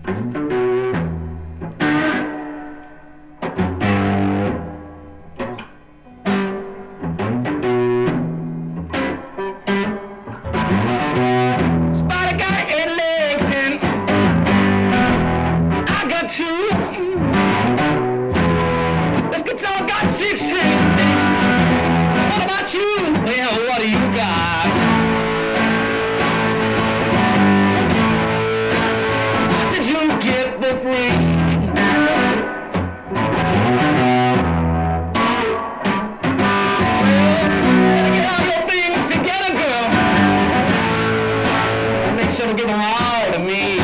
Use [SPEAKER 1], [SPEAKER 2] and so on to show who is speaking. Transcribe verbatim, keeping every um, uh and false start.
[SPEAKER 1] Spider got eight legs and I got two. This guitar got six strings. What about you? Well, what do you got? What did you get for free? Give them all to me.